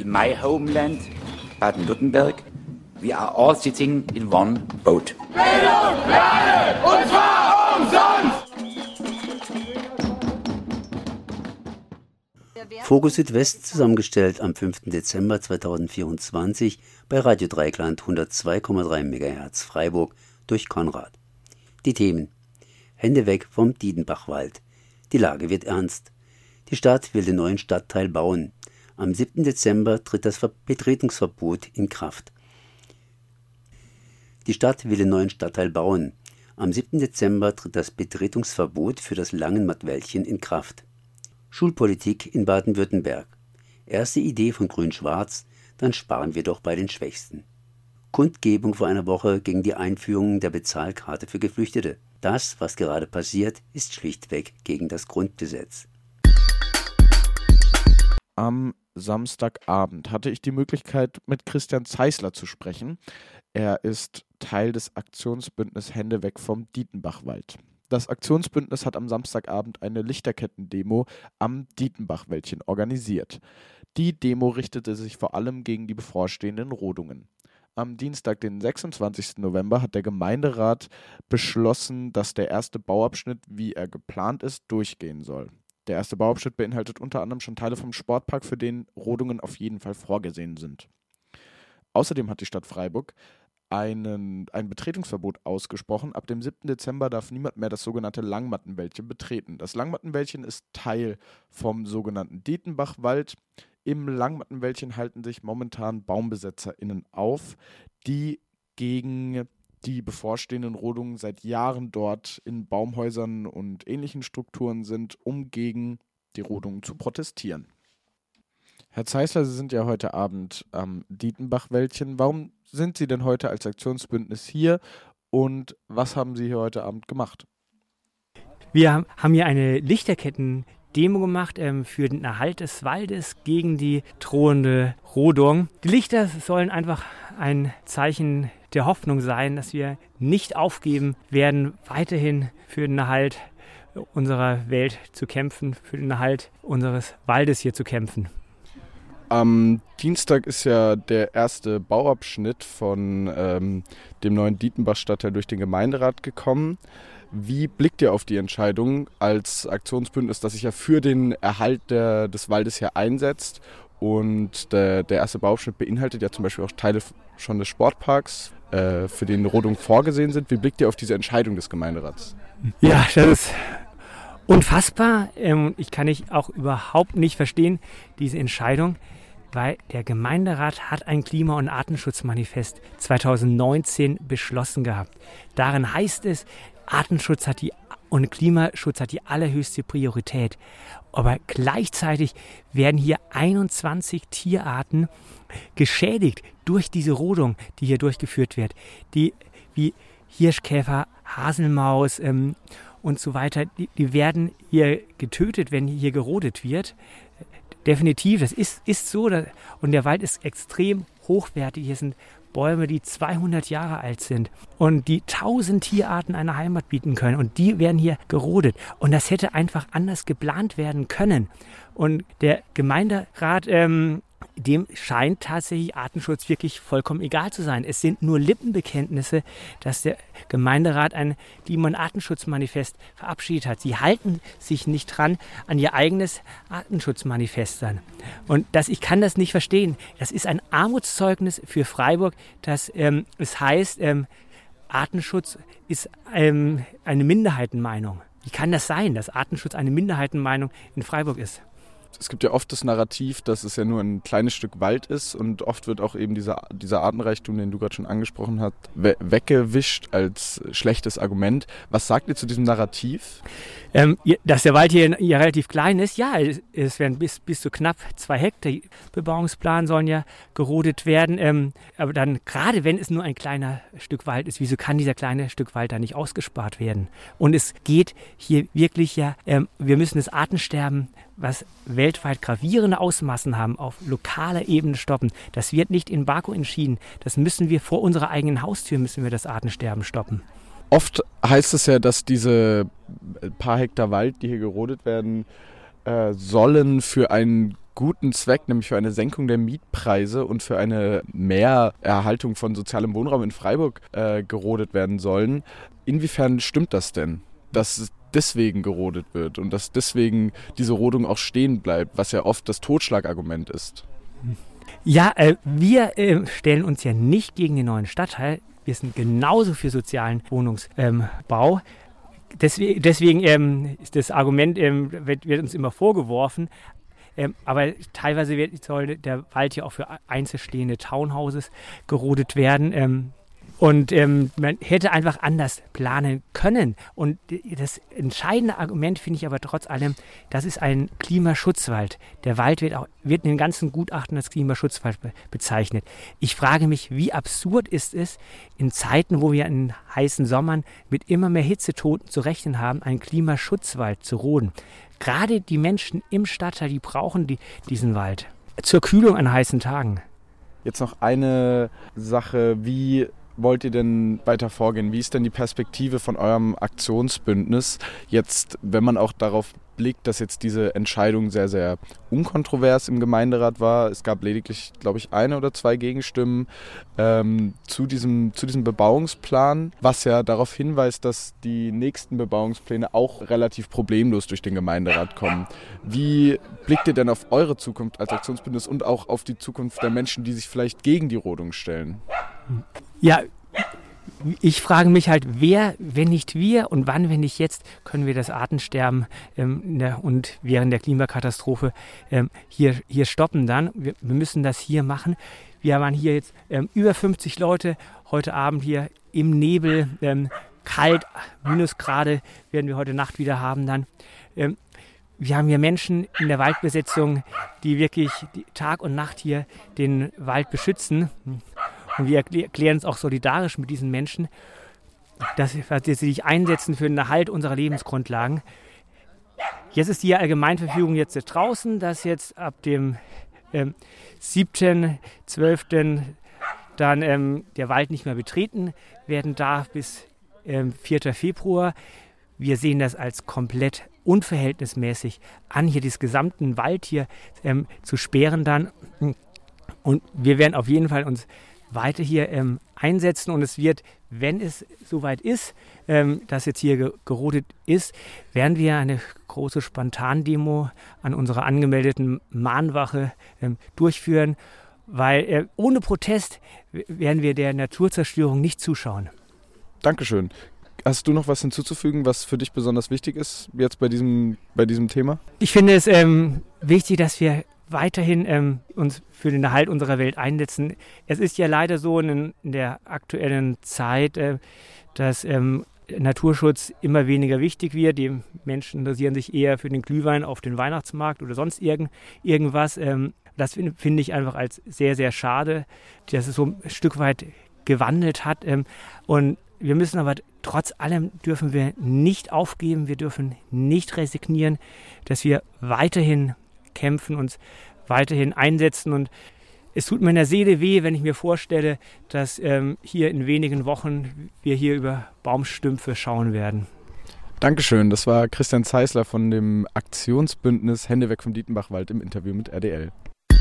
in my homeland, Baden-Württemberg, we are all sitting in one boat. Bildung für alle, und zwar umsonst! Fokus Südwest zusammengestellt am 5. Dezember 2024 bei Radio Dreieckland 102,3 MHz Freiburg durch Konrad. Die Themen: Hände weg vom Dietenbachwald. Die Lage wird ernst. Die Stadt will den neuen Stadtteil bauen. Am 7. Dezember tritt das Betretungsverbot in Kraft. Die Stadt will den neuen Stadtteil bauen. Am 7. Dezember tritt das Betretungsverbot für das Langenmattwäldchen in Kraft. Schulpolitik in Baden-Württemberg. Erste Idee von Grün-Schwarz, dann sparen wir doch bei den Schwächsten. Kundgebung vor einer Woche gegen die Einführung der Bezahlkarte für Geflüchtete. Das, was gerade passiert, ist schlichtweg gegen das Grundgesetz. Am Samstagabend hatte ich die Möglichkeit, mit Christian Zeisler zu sprechen. Er ist Teil des Aktionsbündnisses Hände weg vom Dietenbachwald. Das Aktionsbündnis hat am Samstagabend eine Lichterketten-Demo am Dietenbachwäldchen organisiert. Die Demo richtete sich vor allem gegen die bevorstehenden Rodungen. Am Dienstag, den 26. November, hat der Gemeinderat beschlossen, dass der erste Bauabschnitt, wie er geplant ist, durchgehen soll. Der erste Bauabschnitt beinhaltet unter anderem schon Teile vom Sportpark, für den Rodungen auf jeden Fall vorgesehen sind. Außerdem hat die Stadt Freiburg ein Betretungsverbot ausgesprochen. Ab dem 7. Dezember darf niemand mehr das sogenannte Langmattenwäldchen betreten. Das Langmattenwäldchen ist Teil vom sogenannten Dietenbachwald. Im Langmattenwäldchen halten sich momentan BaumbesetzerInnen auf, die gegen die bevorstehenden Rodungen seit Jahren dort in Baumhäusern und ähnlichen Strukturen sind, um gegen die Rodungen zu protestieren. Herr Zeisler, Sie sind ja heute Abend am Dietenbachwäldchen. Warum sind Sie denn heute als Aktionsbündnis hier und was haben Sie hier heute Abend gemacht? Wir haben hier eine Lichterketten-Demo gemacht für den Erhalt des Waldes gegen die drohende Rodung. Die Lichter sollen einfach ein Zeichen der Hoffnung sein, dass wir nicht aufgeben werden, weiterhin für den Erhalt unserer Welt zu kämpfen, für den Erhalt unseres Waldes hier zu kämpfen. Am Dienstag ist ja der erste Bauabschnitt von dem neuen Dietenbach-Stadtteil durch den Gemeinderat gekommen. Wie blickt ihr auf die Entscheidung als Aktionsbündnis, das sich ja für den Erhalt des Waldes hier einsetzt? Und der erste Bauabschnitt beinhaltet ja zum Beispiel auch Teile schon des Sportparks, für den Rodungen vorgesehen sind. Wie blickt ihr auf diese Entscheidung des Gemeinderats? Ja, das ist unfassbar. Ich kann auch überhaupt nicht verstehen, diese Entscheidung, weil der Gemeinderat hat ein Klima- und Artenschutzmanifest 2019 beschlossen gehabt. Darin heißt es, Artenschutz und Klimaschutz hat die allerhöchste Priorität. Aber gleichzeitig werden hier 21 Tierarten geschädigt durch diese Rodung, die hier durchgeführt wird. Die wie Hirschkäfer, Haselmaus und so weiter, die werden hier getötet, wenn hier gerodet wird. Definitiv, das ist so. Und der Wald ist extrem hochwertig. Hier sind Bäume, die 200 Jahre alt sind und die 1000 Tierarten eine Heimat bieten können. Und die werden hier gerodet. Und das hätte einfach anders geplant werden können. Und der Gemeinderat, dem scheint tatsächlich Artenschutz wirklich vollkommen egal zu sein. Es sind nur Lippenbekenntnisse, dass der Gemeinderat ein Klima- und Artenschutzmanifest verabschiedet hat. Sie halten sich nicht dran an ihr eigenes Artenschutzmanifest dann. Und ich kann das nicht verstehen. Das ist ein Armutszeugnis für Freiburg, dass es heißt, Artenschutz ist eine Minderheitenmeinung. Wie kann das sein, dass Artenschutz eine Minderheitenmeinung in Freiburg ist? Es gibt ja oft das Narrativ, dass es ja nur ein kleines Stück Wald ist und oft wird auch eben dieser Artenreichtum, den du gerade schon angesprochen hast, weggewischt als schlechtes Argument. Was sagt ihr zu diesem Narrativ? Dass der Wald hier relativ klein ist, ja, es werden bis zu knapp 2 Hektar Bebauungsplan sollen ja gerodet werden. Aber dann, gerade wenn es nur ein kleiner Stück Wald ist, wieso kann dieser kleine Stück Wald da nicht ausgespart werden? Und es geht hier wirklich wir müssen das Artensterben, was weltweit gravierende Ausmaßen haben, auf lokaler Ebene stoppen. Das wird nicht in Baku entschieden. Das müssen wir vor unserer eigenen Haustür, das Artensterben stoppen. Oft heißt es ja, dass diese paar Hektar Wald, die hier gerodet werden, sollen für ein guten Zweck, nämlich für eine Senkung der Mietpreise und für eine Mehrerhaltung von sozialem Wohnraum in Freiburg gerodet werden sollen. Inwiefern stimmt das denn, dass es deswegen gerodet wird und dass deswegen diese Rodung auch stehen bleibt, was ja oft das Totschlagargument ist? Ja, wir stellen uns ja nicht gegen den neuen Stadtteil. Wir sind genauso für sozialen Wohnungsbau. Deswegen ist das Argument, wird uns immer vorgeworfen. Aber teilweise soll der Wald ja auch für einzelstehende Townhouses gerodet werden. Und man hätte einfach anders planen können. Und das entscheidende Argument finde ich aber trotz allem, das ist ein Klimaschutzwald. Der Wald wird in den ganzen Gutachten als Klimaschutzwald bezeichnet. Ich frage mich, wie absurd ist es, in Zeiten, wo wir in heißen Sommern mit immer mehr Hitzetoten zu rechnen haben, einen Klimaschutzwald zu roden. Gerade die Menschen im Stadtteil, die brauchen diesen Wald zur Kühlung an heißen Tagen. Jetzt noch eine Sache, wie wollt ihr denn weiter vorgehen? Wie ist denn die Perspektive von eurem Aktionsbündnis jetzt, wenn man auch darauf blickt, dass jetzt diese Entscheidung sehr, sehr unkontrovers im Gemeinderat war? Es gab lediglich, glaube ich, 1 oder 2 Gegenstimmen zu diesem Bebauungsplan, was ja darauf hinweist, dass die nächsten Bebauungspläne auch relativ problemlos durch den Gemeinderat kommen. Wie blickt ihr denn auf eure Zukunft als Aktionsbündnis und auch auf die Zukunft der Menschen, die sich vielleicht gegen die Rodung stellen? Ja, ich frage mich halt, wer, wenn nicht wir und wann, wenn nicht jetzt, können wir das Artensterben und während der Klimakatastrophe hier stoppen dann. Wir müssen das hier machen. Wir waren hier jetzt über 50 Leute heute Abend hier im Nebel, kalt, Minusgrade werden wir heute Nacht wieder haben dann. Wir haben hier Menschen in der Waldbesetzung, die wirklich Tag und Nacht hier den Wald beschützen. Und wir erklären uns auch solidarisch mit diesen Menschen, dass sie sich einsetzen für den Erhalt unserer Lebensgrundlagen. Jetzt ist die Allgemeinverfügung jetzt draußen, dass jetzt ab dem 7.12. dann der Wald nicht mehr betreten werden darf bis 4. Februar. Wir sehen das als komplett unverhältnismäßig an, hier diesen gesamten Wald hier zu sperren dann. Und wir werden auf jeden Fall uns weiter hier einsetzen und es wird, wenn es soweit ist, dass jetzt hier gerodet ist, werden wir eine große Spontandemo an unserer angemeldeten Mahnwache durchführen, weil ohne Protest werden wir der Naturzerstörung nicht zuschauen. Dankeschön. Hast du noch was hinzuzufügen, was für dich besonders wichtig ist jetzt bei diesem Thema? Ich finde es wichtig, dass wir weiterhin uns für den Erhalt unserer Welt einsetzen. Es ist ja leider so in der aktuellen Zeit, dass Naturschutz immer weniger wichtig wird. Die Menschen interessieren sich eher für den Glühwein auf den Weihnachtsmarkt oder sonst irgendwas. Das finde ich einfach als sehr, sehr schade, dass es so ein Stück weit gewandelt hat. Und wir müssen aber trotz allem dürfen wir nicht aufgeben, wir dürfen nicht resignieren, dass wir weiterhin kämpfen, uns weiterhin einsetzen. Und es tut mir in der Seele weh, wenn ich mir vorstelle, dass hier in wenigen Wochen wir hier über Baumstümpfe schauen werden. Dankeschön, das war Christian Zeisler von dem Aktionsbündnis Hände weg vom Dietenbachwald im Interview mit RDL.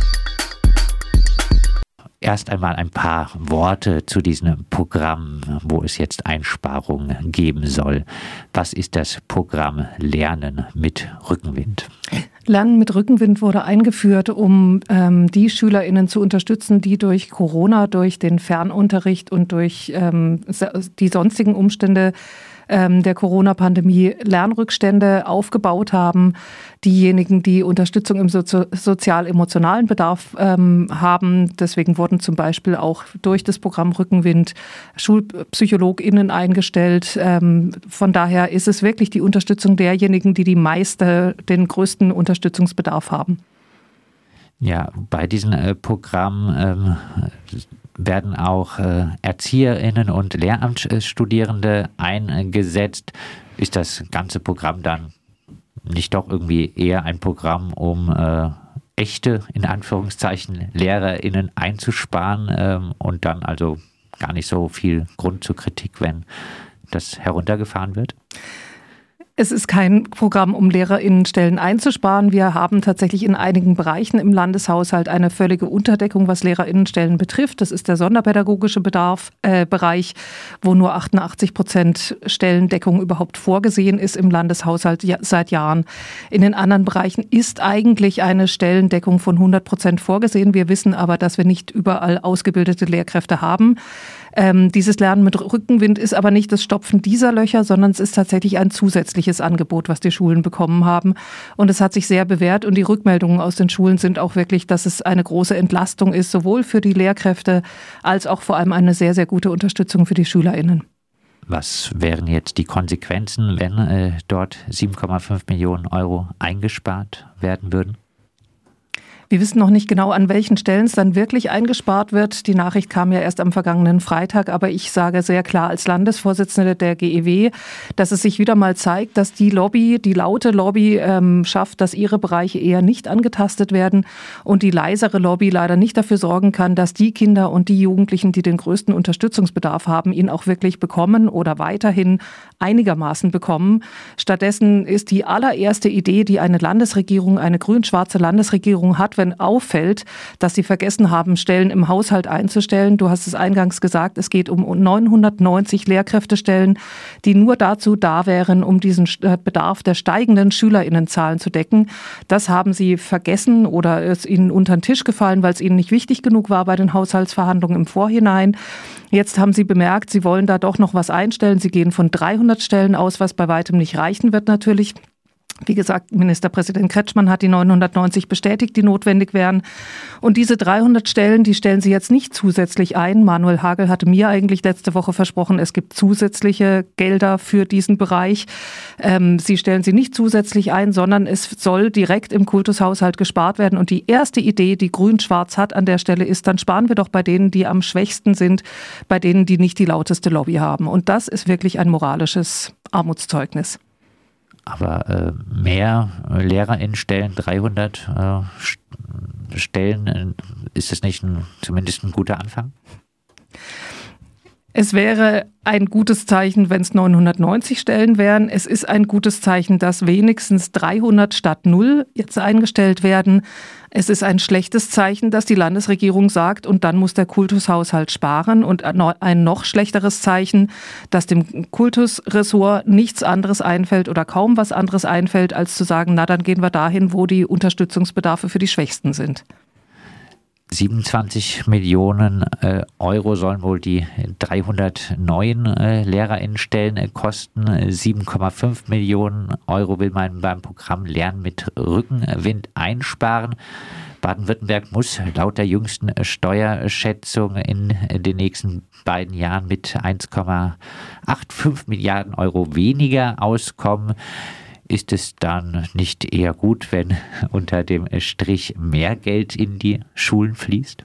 Erst einmal ein paar Worte zu diesem Programm, wo es jetzt Einsparungen geben soll. Was ist das Programm Lernen mit Rückenwind? Lernen mit Rückenwind wurde eingeführt, um die SchülerInnen zu unterstützen, die durch Corona, durch den Fernunterricht und durch die sonstigen Umstände der Corona-Pandemie Lernrückstände aufgebaut haben. Diejenigen, die Unterstützung im sozial-emotionalen Bedarf haben. Deswegen wurden zum Beispiel auch durch das Programm Rückenwind SchulpsychologInnen eingestellt. Von daher ist es wirklich die Unterstützung derjenigen, die den größten Unterstützungsbedarf haben. Ja, bei diesem Programm werden auch ErzieherInnen und Lehramtsstudierende eingesetzt. Ist das ganze Programm dann nicht doch irgendwie eher ein Programm, um echte, in Anführungszeichen, LehrerInnen einzusparen und dann also gar nicht so viel Grund zur Kritik, wenn das heruntergefahren wird? Es ist kein Programm, um LehrerInnenstellen einzusparen. Wir haben tatsächlich in einigen Bereichen im Landeshaushalt eine völlige Unterdeckung, was LehrerInnenstellen betrifft. Das ist der sonderpädagogische Bereich, wo nur 88% Stellendeckung überhaupt vorgesehen ist im Landeshaushalt seit Jahren. In den anderen Bereichen ist eigentlich eine Stellendeckung von 100% vorgesehen. Wir wissen aber, dass wir nicht überall ausgebildete Lehrkräfte haben. Dieses Lernen mit Rückenwind ist aber nicht das Stopfen dieser Löcher, sondern es ist tatsächlich ein zusätzliches Angebot, was die Schulen bekommen haben. Und es hat sich sehr bewährt und die Rückmeldungen aus den Schulen sind auch wirklich, dass es eine große Entlastung ist, sowohl für die Lehrkräfte als auch vor allem eine sehr, sehr gute Unterstützung für die SchülerInnen. Was wären jetzt die Konsequenzen, wenn dort 7,5 Millionen Euro eingespart werden würden? Wir wissen noch nicht genau, an welchen Stellen es dann wirklich eingespart wird. Die Nachricht kam ja erst am vergangenen Freitag, aber ich sage sehr klar als Landesvorsitzende der GEW, dass es sich wieder mal zeigt, dass die laute Lobby schafft, dass ihre Bereiche eher nicht angetastet werden und die leisere Lobby leider nicht dafür sorgen kann, dass die Kinder und die Jugendlichen, die den größten Unterstützungsbedarf haben, ihn auch wirklich bekommen oder weiterhin einigermaßen bekommen. Stattdessen ist die allererste Idee, die eine Landesregierung, eine grün-schwarze Landesregierung hat, wenn auffällt, dass sie vergessen haben, Stellen im Haushalt einzustellen. Du hast es eingangs gesagt, es geht um 990 Lehrkräftestellen, die nur dazu da wären, um diesen Bedarf der steigenden SchülerInnenzahlen zu decken. Das haben sie vergessen oder ist ihnen unter den Tisch gefallen, weil es ihnen nicht wichtig genug war bei den Haushaltsverhandlungen im Vorhinein. Jetzt haben sie bemerkt, sie wollen da doch noch was einstellen. Sie gehen von 300 Stellen aus, was bei weitem nicht reichen wird natürlich. Wie gesagt, Ministerpräsident Kretschmann hat die 990 bestätigt, die notwendig wären. Und diese 300 Stellen, die stellen sie jetzt nicht zusätzlich ein. Manuel Hagel hatte mir eigentlich letzte Woche versprochen, es gibt zusätzliche Gelder für diesen Bereich. Sie stellen sie nicht zusätzlich ein, sondern es soll direkt im Kultushaushalt gespart werden. Und die erste Idee, die Grün-Schwarz hat an der Stelle ist, dann sparen wir doch bei denen, die am schwächsten sind, bei denen, die nicht die lauteste Lobby haben. Und das ist wirklich ein moralisches Armutszeugnis. Aber mehr LehrerInnenstellen, 300 Stellen, ist das nicht zumindest ein guter Anfang? Es wäre ein gutes Zeichen, wenn es 990 Stellen wären. Es ist ein gutes Zeichen, dass wenigstens 300 statt 0 jetzt eingestellt werden. Es ist ein schlechtes Zeichen, dass die Landesregierung sagt, und dann muss der Kultushaushalt sparen. Und ein noch schlechteres Zeichen, dass dem Kultusressort nichts anderes einfällt oder kaum was anderes einfällt, als zu sagen, na dann gehen wir dahin, wo die Unterstützungsbedarfe für die Schwächsten sind. 27 Millionen Euro sollen wohl die 300 neuen LehrerInnenstellen kosten. 7,5 Millionen Euro will man beim Programm Lernen mit Rückenwind einsparen. Baden-Württemberg muss laut der jüngsten Steuerschätzung in den nächsten beiden Jahren mit 1,85 Milliarden Euro weniger auskommen. Ist es dann nicht eher gut, wenn unter dem Strich mehr Geld in die Schulen fließt?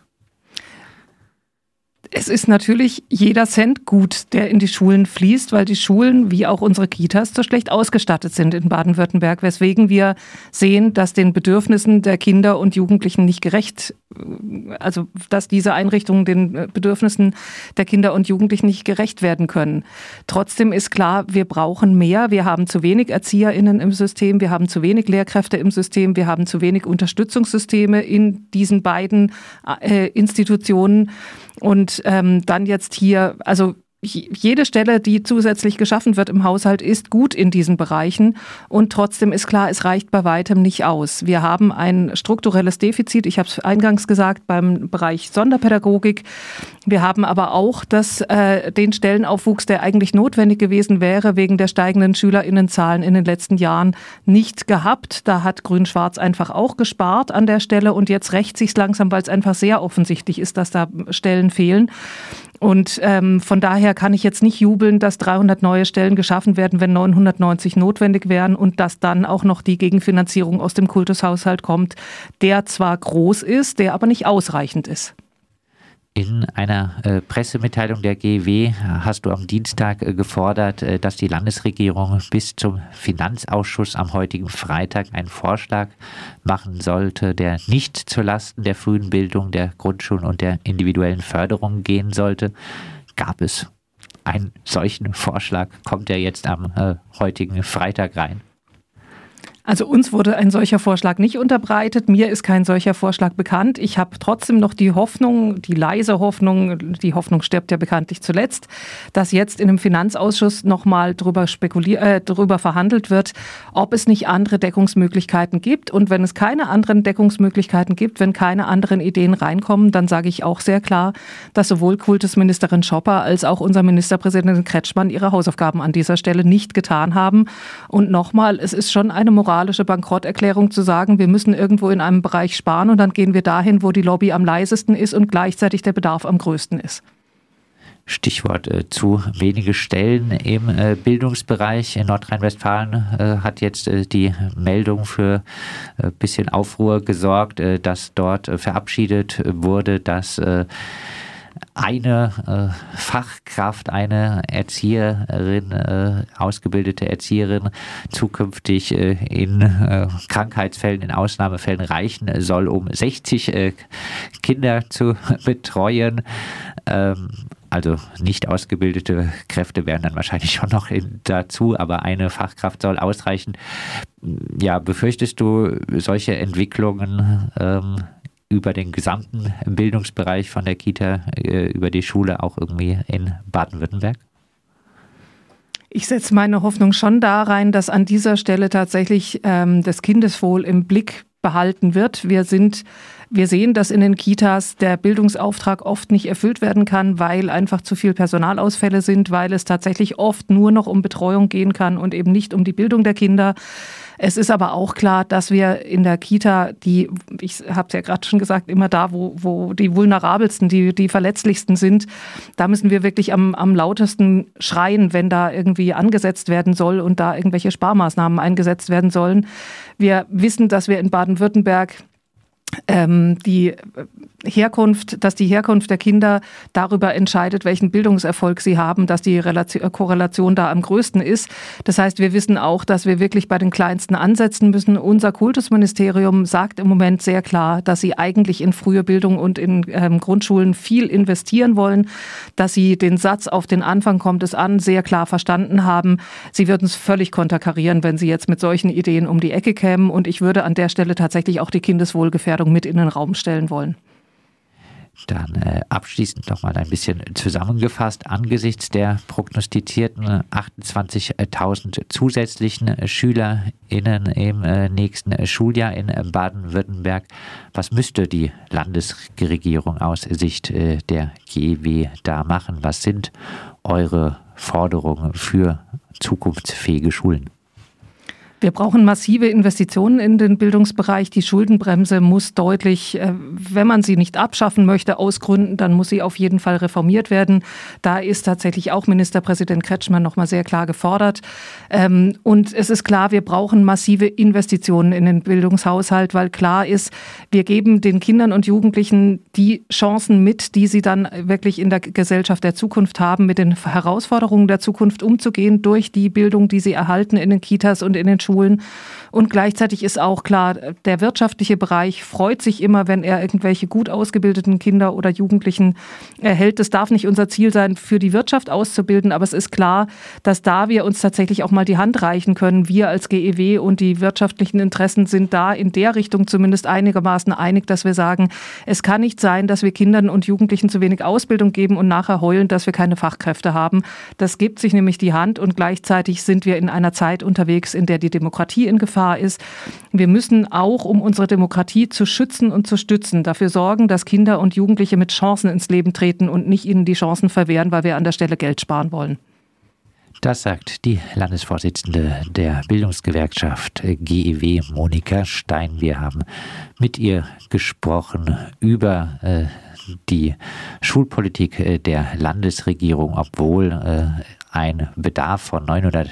Es ist natürlich jeder Cent gut, der in die Schulen fließt, weil die Schulen, wie auch unsere Kitas, so schlecht ausgestattet sind in Baden-Württemberg, weswegen wir sehen, dass den Bedürfnissen der Kinder und Jugendlichen nicht also dass diese Einrichtungen den Bedürfnissen der Kinder und Jugendlichen nicht gerecht werden können. Trotzdem ist klar, wir brauchen mehr. Wir haben zu wenig ErzieherInnen im System, wir haben zu wenig Lehrkräfte im System, wir haben zu wenig Unterstützungssysteme in diesen beiden Institutionen. Und dann jetzt hier, also jede Stelle, die zusätzlich geschaffen wird im Haushalt, ist gut in diesen Bereichen. Und trotzdem ist klar, es reicht bei weitem nicht aus. Wir haben ein strukturelles Defizit, ich habe es eingangs gesagt, beim Bereich Sonderpädagogik. Wir haben aber auch den Stellenaufwuchs, der eigentlich notwendig gewesen wäre, wegen der steigenden SchülerInnenzahlen in den letzten Jahren nicht gehabt. Da hat Grün-Schwarz einfach auch gespart an der Stelle und jetzt rächt sich's langsam, weil es einfach sehr offensichtlich ist, dass da Stellen fehlen. Und von daher kann ich jetzt nicht jubeln, dass 300 neue Stellen geschaffen werden, wenn 990 notwendig wären und dass dann auch noch die Gegenfinanzierung aus dem Kultushaushalt kommt, der zwar groß ist, der aber nicht ausreichend ist. In einer Pressemitteilung der GEW hast du am Dienstag gefordert, dass die Landesregierung bis zum Finanzausschuss am heutigen Freitag einen Vorschlag machen sollte, der nicht zulasten der frühen Bildung, der Grundschulen und der individuellen Förderung gehen sollte. Gab es einen solchen Vorschlag kommt ja jetzt am heutigen Freitag rein. Also uns wurde ein solcher Vorschlag nicht unterbreitet. Mir ist kein solcher Vorschlag bekannt. Ich habe trotzdem noch die Hoffnung, die leise Hoffnung, die Hoffnung stirbt ja bekanntlich zuletzt, dass jetzt in einem Finanzausschuss nochmal drüber verhandelt wird, ob es nicht andere Deckungsmöglichkeiten gibt. Und wenn es keine anderen Deckungsmöglichkeiten gibt, wenn keine anderen Ideen reinkommen, dann sage ich auch sehr klar, dass sowohl Kultusministerin Schopper als auch unser Ministerpräsident Kretschmann ihre Hausaufgaben an dieser Stelle nicht getan haben. Und nochmal, es ist schon eine moralische Bankrotterklärung zu sagen, wir müssen irgendwo in einem Bereich sparen und dann gehen wir dahin, wo die Lobby am leisesten ist und gleichzeitig der Bedarf am größten ist. Stichwort zu wenige Stellen im Bildungsbereich. In Nordrhein-Westfalen hat jetzt die Meldung für ein bisschen Aufruhr gesorgt, dass dort verabschiedet wurde, dass eine Fachkraft, eine Erzieherin, ausgebildete Erzieherin zukünftig in Krankheitsfällen, in Ausnahmefällen reichen soll, um 60 Kinder zu betreuen. Also nicht ausgebildete Kräfte wären dann wahrscheinlich schon noch dazu, aber eine Fachkraft soll ausreichen. Ja, befürchtest du solche Entwicklungen über den gesamten Bildungsbereich von der Kita über die Schule auch irgendwie in Baden-Württemberg? Ich setze meine Hoffnung schon da rein, dass an dieser Stelle tatsächlich das Kindeswohl im Blick behalten wird. Wir sehen, dass in den Kitas der Bildungsauftrag oft nicht erfüllt werden kann, weil einfach zu viel Personalausfälle sind, weil es tatsächlich oft nur noch um Betreuung gehen kann und eben nicht um die Bildung der Kinder. Es ist aber auch klar, dass wir in der Kita, ich habe es ja gerade schon gesagt, immer da, wo die vulnerabelsten, die verletzlichsten sind, da müssen wir wirklich am lautesten schreien, wenn da irgendwie angesetzt werden soll und da irgendwelche Sparmaßnahmen eingesetzt werden sollen. Wir wissen, dass wir in Baden-Württemberg die Herkunft der Kinder darüber entscheidet, welchen Bildungserfolg sie haben, dass die Korrelation da am größten ist. Das heißt, wir wissen auch, dass wir wirklich bei den Kleinsten ansetzen müssen. Unser Kultusministerium sagt im Moment sehr klar, dass sie eigentlich in frühe Bildung und in Grundschulen viel investieren wollen, dass sie den Satz "auf den Anfang kommt es an" sehr klar verstanden haben. Sie würden es völlig konterkarieren, wenn sie jetzt mit solchen Ideen um die Ecke kämen. Und ich würde an der Stelle tatsächlich auch die Kindeswohlgefährdung mit in den Raum stellen wollen. Dann abschließend noch mal ein bisschen zusammengefasst. Angesichts der prognostizierten 28.000 zusätzlichen SchülerInnen im nächsten Schuljahr in Baden-Württemberg, was müsste die Landesregierung aus Sicht der GEW da machen? Was sind eure Forderungen für zukunftsfähige Schulen? Wir brauchen massive Investitionen in den Bildungsbereich. Die Schuldenbremse muss deutlich, wenn man sie nicht abschaffen möchte aus Gründen, dann muss sie auf jeden Fall reformiert werden. Da ist tatsächlich auch Ministerpräsident Kretschmann noch mal sehr klar gefordert. Und es ist klar, wir brauchen massive Investitionen in den Bildungshaushalt, weil klar ist, wir geben den Kindern und Jugendlichen die Chancen mit, die sie dann wirklich in der Gesellschaft der Zukunft haben, mit den Herausforderungen der Zukunft umzugehen durch die Bildung, die sie erhalten in den Kitas und in den Schulen. Und gleichzeitig ist auch klar, der wirtschaftliche Bereich freut sich immer, wenn er irgendwelche gut ausgebildeten Kinder oder Jugendlichen erhält. Das darf nicht unser Ziel sein, für die Wirtschaft auszubilden, aber es ist klar, dass da wir uns tatsächlich auch mal die Hand reichen können. Wir als GEW und die wirtschaftlichen Interessen sind da in der Richtung zumindest einigermaßen einig, dass wir sagen, es kann nicht sein, dass wir Kindern und Jugendlichen zu wenig Ausbildung geben und nachher heulen, dass wir keine Fachkräfte haben. Das gibt sich nämlich die Hand und gleichzeitig sind wir in einer Zeit unterwegs, in der die Demokratie in Gefahr ist. Wir müssen auch, um unsere Demokratie zu schützen und zu stützen, dafür sorgen, dass Kinder und Jugendliche mit Chancen ins Leben treten und nicht ihnen die Chancen verwehren, weil wir an der Stelle Geld sparen wollen. Das sagt die Landesvorsitzende der Bildungsgewerkschaft GEW, Monika Stein. Wir haben mit ihr gesprochen über die Schulpolitik der Landesregierung, obwohl ein Bedarf von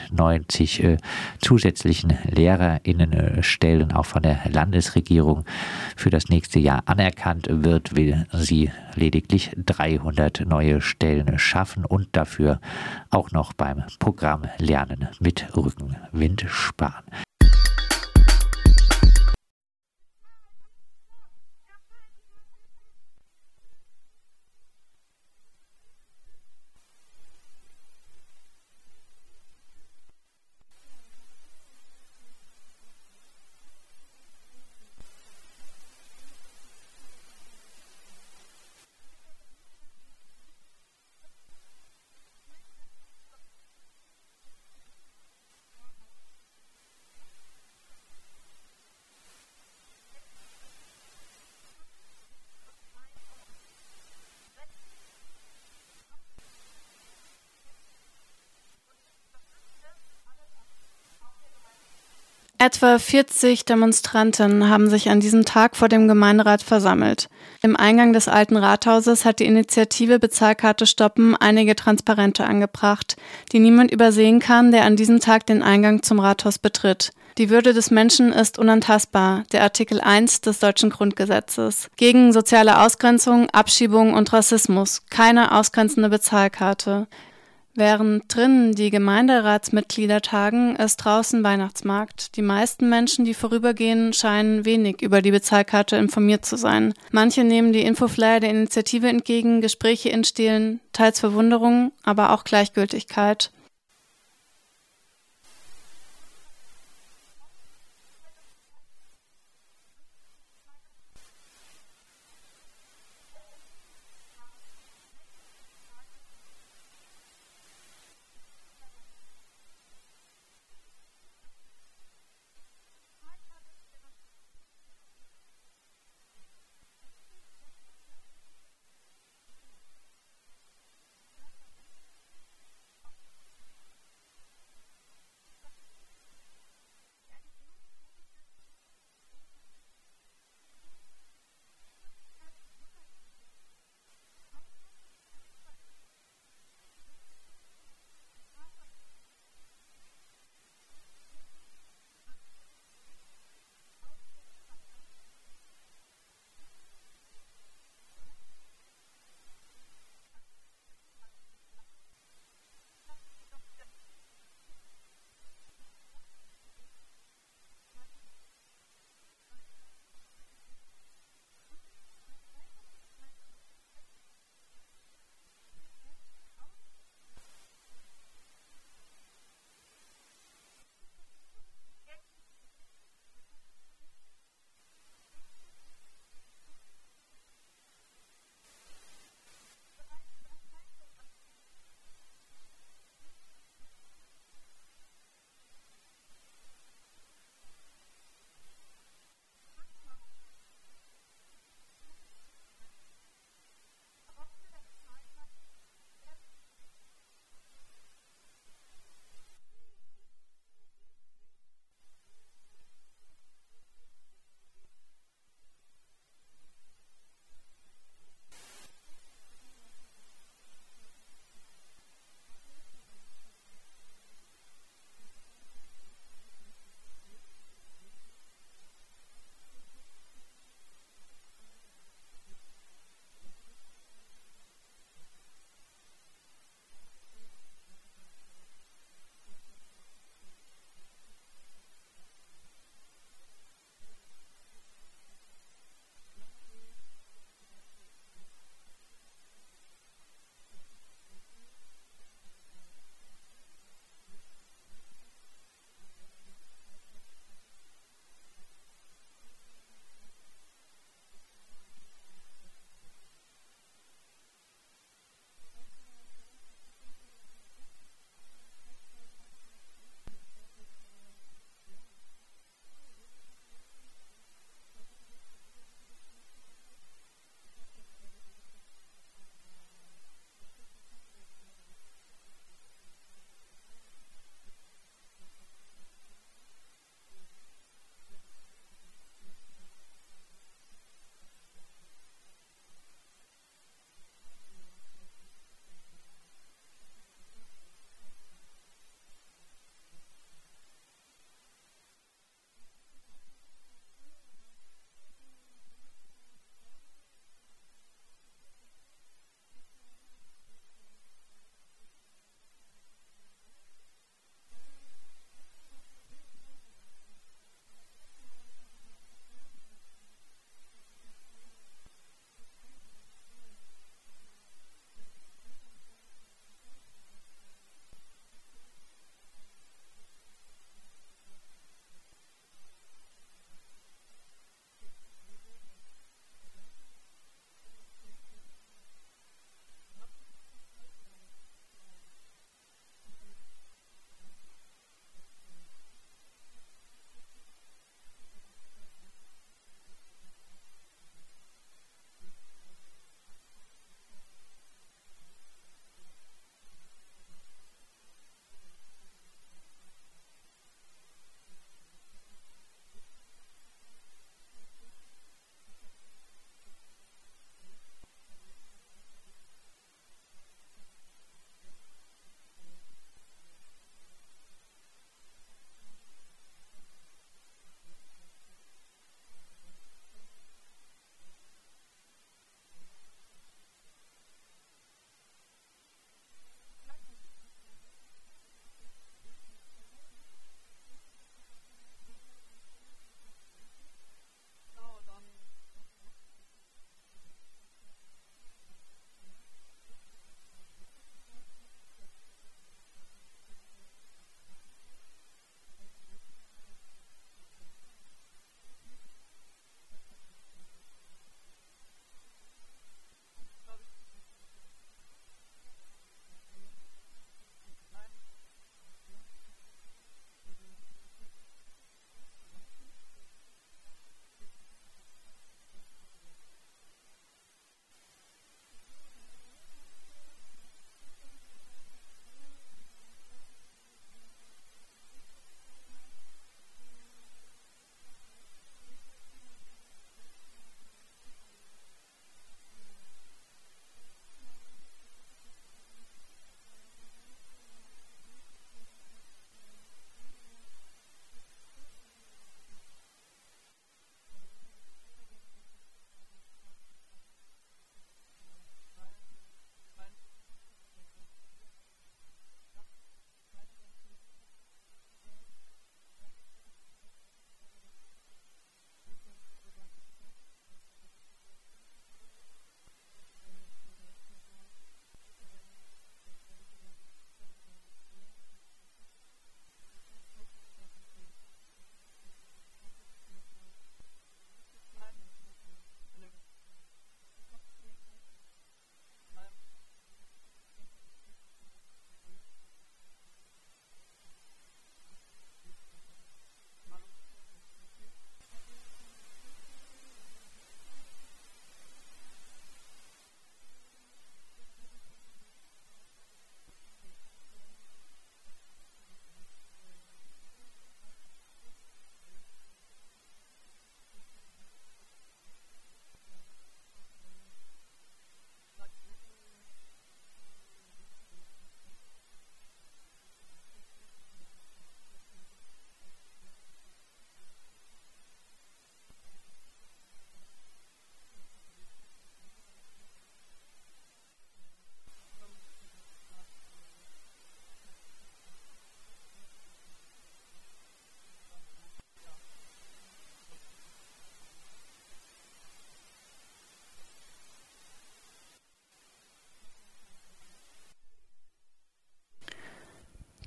990 zusätzlichen LehrerInnenstellen auch von der Landesregierung für das nächste Jahr anerkannt wird, will sie lediglich 300 neue Stellen schaffen und dafür auch noch beim Programm Lernen mit Rückenwind sparen. Etwa 40 Demonstranten haben sich an diesem Tag vor dem Gemeinderat versammelt. Im Eingang des alten Rathauses hat die Initiative Bezahlkarte stoppen einige Transparente angebracht, die niemand übersehen kann, der an diesem Tag den Eingang zum Rathaus betritt. Die Würde des Menschen ist unantastbar, der Artikel 1 des deutschen Grundgesetzes. Gegen soziale Ausgrenzung, Abschiebung und Rassismus. Keine ausgrenzende Bezahlkarte. Während drinnen die Gemeinderatsmitglieder tagen, ist draußen Weihnachtsmarkt. Die meisten Menschen, die vorübergehen, scheinen wenig über die Bezahlkarte informiert zu sein. Manche nehmen die Infoflyer der Initiative entgegen, Gespräche entstehen, teils Verwunderung, aber auch Gleichgültigkeit.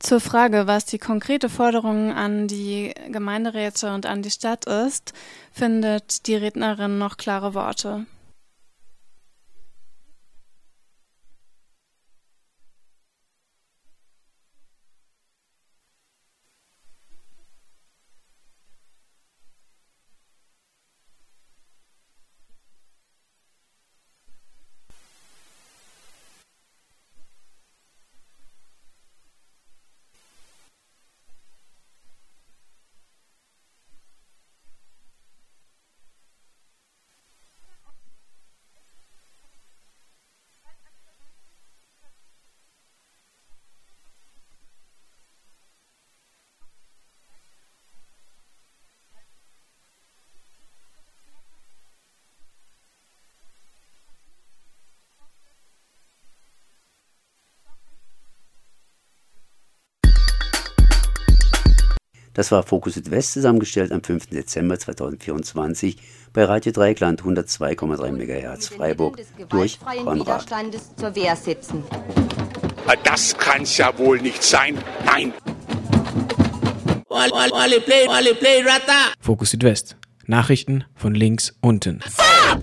Zur Frage, was die konkrete Forderung an die Gemeinderäte und an die Stadt ist, findet die Rednerin noch klare Worte. Das war Fokus Südwest, zusammengestellt am 5. Dezember 2024 bei Radio Dreieckland 102,3 MHz Freiburg durch Konrad. Zur Wehr setzen. Das kann's ja wohl nicht sein. Nein. Fokus Südwest. Nachrichten von links unten.